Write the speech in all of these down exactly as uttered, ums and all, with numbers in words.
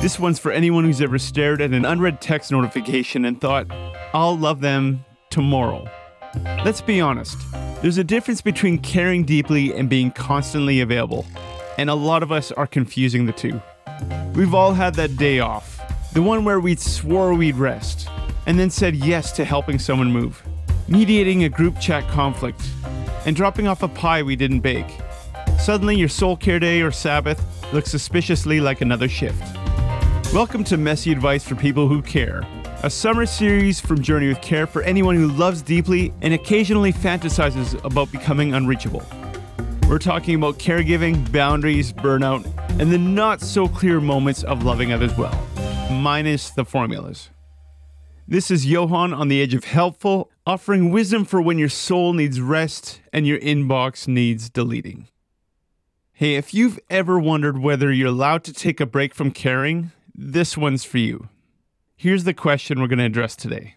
This one's for anyone who's ever stared at an unread text notification and thought, I'll love them tomorrow. Let's be honest. There's a difference between caring deeply and being constantly available, and a lot of us are confusing the two. We've all had that day off, the one where we swore we'd rest, and then said yes to helping someone move, mediating a group chat conflict, and dropping off a pie we didn't bake. Suddenly your soul care day or Sabbath looks suspiciously like another shift. Welcome to Messy Advice for People Who Care, a summer series from Journey with Care for anyone who loves deeply and occasionally fantasizes about becoming unreachable. We're talking about caregiving, boundaries, burnout, and the not-so-clear moments of loving others well, minus the formulas. This is Johan on the edge of helpful, offering wisdom for when your soul needs rest and your inbox needs deleting. Hey, if you've ever wondered whether you're allowed to take a break from caring, this one's for you. Here's the question we're going to address today.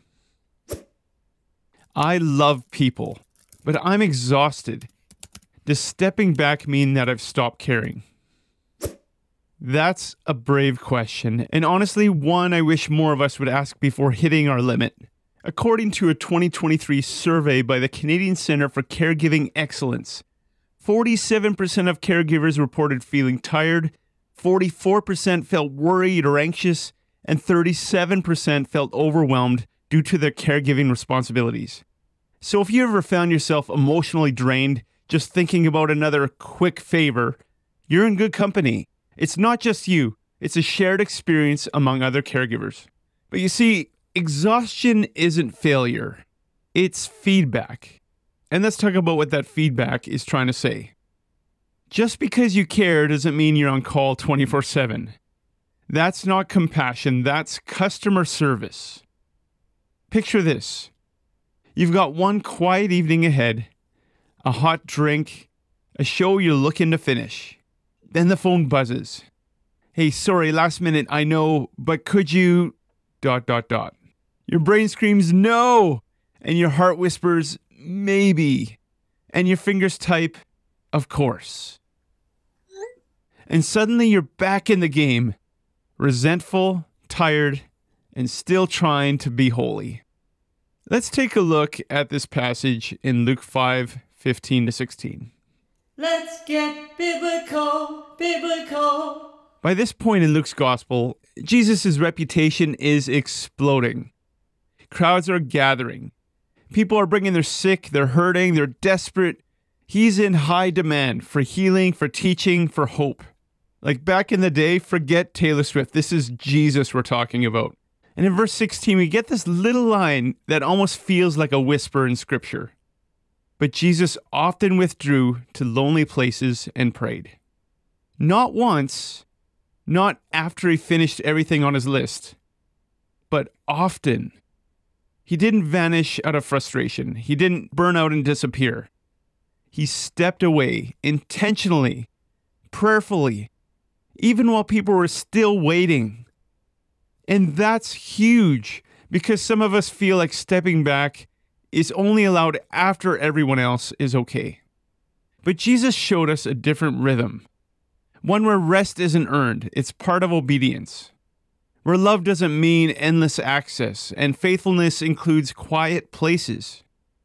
I love people, but I'm exhausted. Does stepping back mean that I've stopped caring? That's a brave question, and honestly, one I wish more of us would ask before hitting our limit. According to a twenty twenty-three survey by the Canadian Centre for Caregiving Excellence, forty-seven percent of caregivers reported feeling tired, forty-four percent felt worried or anxious, and thirty-seven percent felt overwhelmed due to their caregiving responsibilities. So if you ever found yourself emotionally drained just thinking about another quick favor, you're in good company. It's not just you, it's a shared experience among other caregivers. But you see, exhaustion isn't failure, it's feedback. And let's talk about what that feedback is trying to say. Just because you care doesn't mean you're on call twenty-four seven. That's not compassion, that's customer service. Picture this. You've got one quiet evening ahead, a hot drink, a show you're looking to finish. Then the phone buzzes. Hey, sorry, last minute, I know, but could you... dot, dot, dot. Your brain screams, no! And your heart whispers, maybe. And your fingers type, of course. And suddenly you're back in the game, resentful, tired, and still trying to be holy. Let's take a look at this passage in Luke five, fifteen to sixteen. Let's get biblical, biblical. By this point in Luke's gospel, Jesus' reputation is exploding. Crowds are gathering. People are bringing their sick, they're hurting, they're desperate. He's in high demand for healing, for teaching, for hope. Like back in the day, forget Taylor Swift. This is Jesus we're talking about. And in verse sixteen, we get this little line that almost feels like a whisper in Scripture. But Jesus often withdrew to lonely places and prayed. Not once, not after he finished everything on his list, but often. He didn't vanish out of frustration. He didn't burn out and disappear. He stepped away intentionally, prayerfully, even while people were still waiting. And that's huge because some of us feel like stepping back is only allowed after everyone else is okay. But Jesus showed us a different rhythm. One where rest isn't earned, it's part of obedience. Where love doesn't mean endless access, and faithfulness includes quiet places.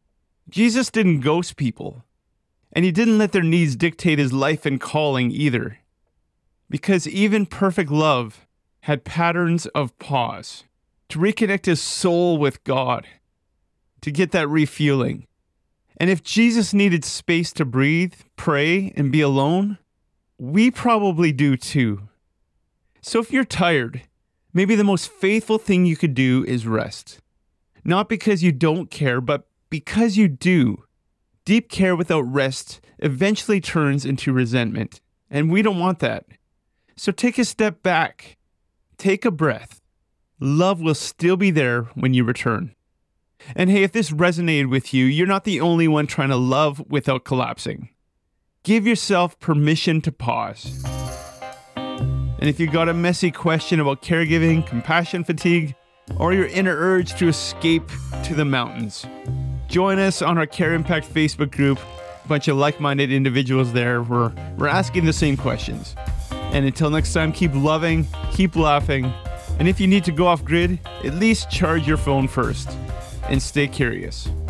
Jesus didn't ghost people, and he didn't let their needs dictate his life and calling either. Because even perfect love had patterns of pause to reconnect his soul with God, to get that refueling. And if Jesus needed space to breathe, pray, and be alone, we probably do too. So if you're tired, maybe the most faithful thing you could do is rest. Not because you don't care, but because you do. Deep care without rest eventually turns into resentment, and we don't want that. So take a step back. Take a breath. Love will still be there when you return. And hey, if this resonated with you, you're not the only one trying to love without collapsing. Give yourself permission to pause. And if you got a messy question about caregiving, compassion fatigue, or your inner urge to escape to the mountains, join us on our Care Impact Facebook group. A bunch of like-minded individuals there. We're, we're asking the same questions. And until next time, keep loving, keep laughing, and if you need to go off grid, at least charge your phone first. And stay curious.